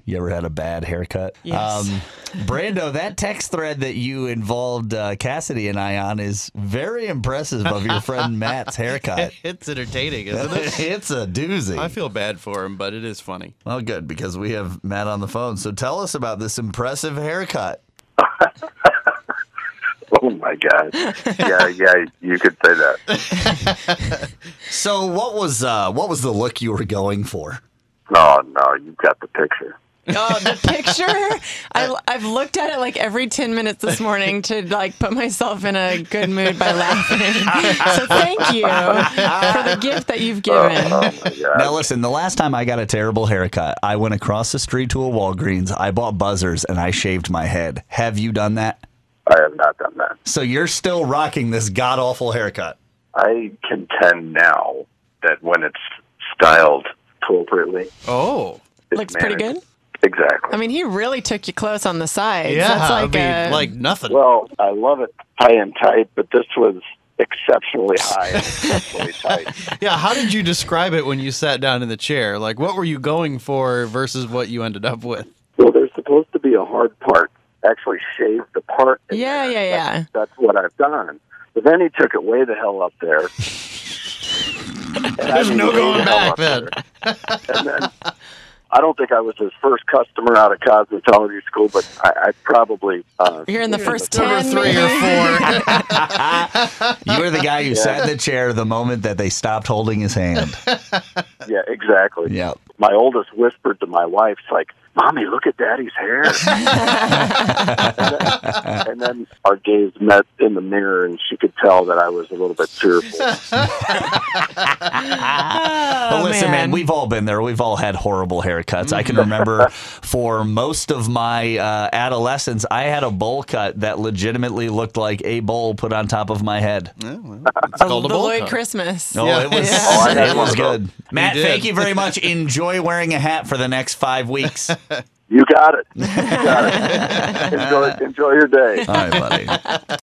You ever had a bad haircut? Yes. Brando, that text thread that you involved Cassidy and I on is very impressive of your friend Matt's haircut. It's entertaining, isn't it? It's a doozy. I feel bad for him, but it is funny. Well, good, because we have Matt on the phone. So tell us about this impressive haircut. Oh my God! Yeah, you could say that. So what was the look you were going for? No, you've got the picture. Oh, the picture! I've looked at it like every 10 minutes this morning to like put myself in a good mood by laughing. So thank you for the gift that you've given. Oh my God! Now listen, the last time I got a terrible haircut, I went across the street to a Walgreens, I bought buzzers, and I shaved my head. Have you done that? I have not done that. So you're still rocking this god-awful haircut. I contend now that when it's styled appropriately, Oh. it's Looks pretty managed. good. Exactly. I mean, he really took you close on the sides. Yeah, That's like I mean, like nothing. Well, I love it high and tight, but this was exceptionally high and exceptionally tight. Yeah, how did you describe it when you sat down in the chair? Like, what were you going for versus what you ended up with? Well, there's supposed to be a hard part. Actually shave the part. in Yeah, there. yeah. That's what I've done. But then he took it way the hell up there. There's no going back then. And then I don't think I was his first customer out of cosmetology school, but I probably... You're in the first Number 10, 3 maybe? or 4. You were the guy who sat in the chair the moment that they stopped holding his hand. Yeah, exactly. Yep. My oldest whispered to my wife, like, "Mommy, look at Daddy's hair." and then our gaze met in the mirror, and she could tell that I was a little bit tearful. But listen, man, we've all been there. We've all had horrible haircuts. I can remember for most of my adolescence, I had a bowl cut that legitimately looked like a bowl put on top of my head. It's called a The bowl Lloyd cut. Christmas. Oh, Yeah. it was, Yeah. it was good. Matt, did. thank you very much. Enjoy wearing a hat for the next 5 weeks. All You got it. You got it. Enjoy your day. right, buddy.